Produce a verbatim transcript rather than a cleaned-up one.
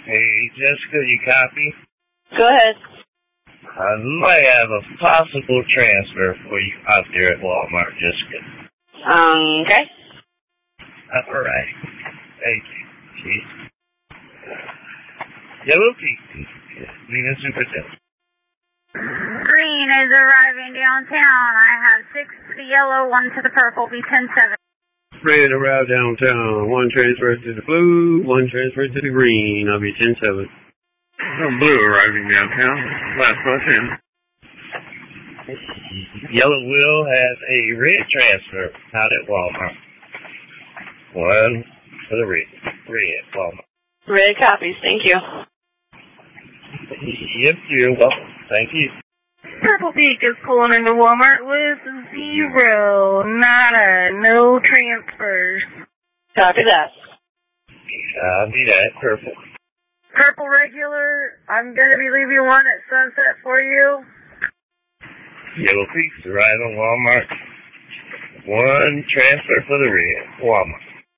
Hey, Jessica, you copy? Go ahead. I might have a possible transfer for you out there at Walmart, Jessica. Um, okay. All right. Thank you. Jeez. Yellow Pete. Nina Superintendent. Green is arriving downtown. I have six to the yellow, one to the purple. Be ten seven. Red arrived downtown. One transfer to the blue, one transfer to the green. I'll be ten seven. Blue arriving downtown. Last bus in. Yellow Will has a red transfer out at Walmart. One for the red. Red, Walmart. Red copies. Thank you. Yep, you're welcome. Thank you. Purple Peak is pulling into Walmart with zero, nada, no transfers. Copy that. Copy that. Purple. Purple regular, I'm going to be leaving one at Sunset for you. Yellow Peaks arriving Walmart. One transfer for the red. Walmart.